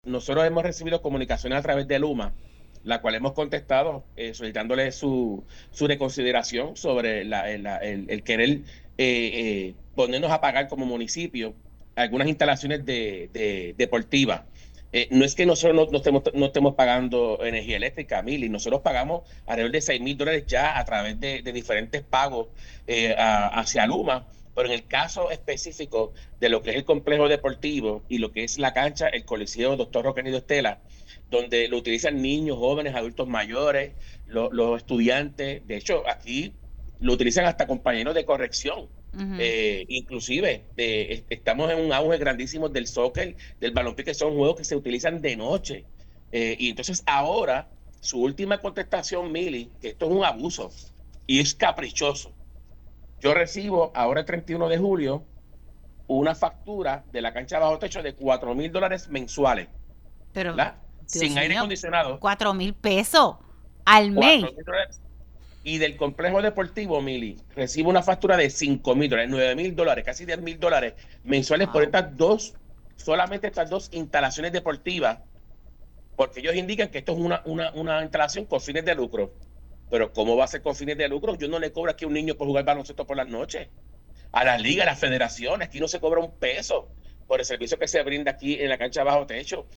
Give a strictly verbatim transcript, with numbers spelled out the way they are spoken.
nosotros hemos recibido comunicaciones a través de Luma, la cual hemos contestado eh, solicitándole su, su reconsideración sobre la, el, la- el- el querer eh, eh, ponernos a pagar como municipio algunas instalaciones de, de- deportivas. Eh, no es que nosotros no, no estemos, no estemos pagando energía eléctrica, Mili, nosotros pagamos alrededor de seis mil dólares ya a través de, de diferentes pagos eh, a- hacia Luma, pero en el caso específico de lo que es el complejo deportivo y lo que es la cancha, el Coliseo Doctor Roque Nido Estela, donde lo utilizan niños, jóvenes, adultos mayores, lo- los estudiantes. De hecho, aquí lo utilizan hasta compañeros de corrección. Ujú. Eh, inclusive, eh, est- estamos en un auge grandísimo del soccer, del balompié, que son juegos que se utilizan de noche. Eh, y entonces ahora, su última contestación, Mili, que esto es un abuso y es caprichoso. Yo recibo ahora el treinta y uno de julio una factura de la cancha bajo techo de cuatro mil dólares mensuales, Pero, ¿verdad? Dios Sin aire mío, acondicionado, cuatro mil pesos al mes. cuatro mil dólares. Y del complejo deportivo, Mili, recibo una factura de cinco mil dólares, nueve mil dólares, casi diez mil dólares mensuales por Wow. estas dos, solamente estas dos instalaciones deportivas, porque ellos indican que esto es una, una, una instalación con fines de lucro. Pero ¿cómo va a ser con fines de lucro? Yo no le cobro aquí a un niño por jugar baloncesto por las noches. A las ligas, a las federaciones, aquí no se cobra un peso por el servicio que se brinda aquí en la cancha bajo techo.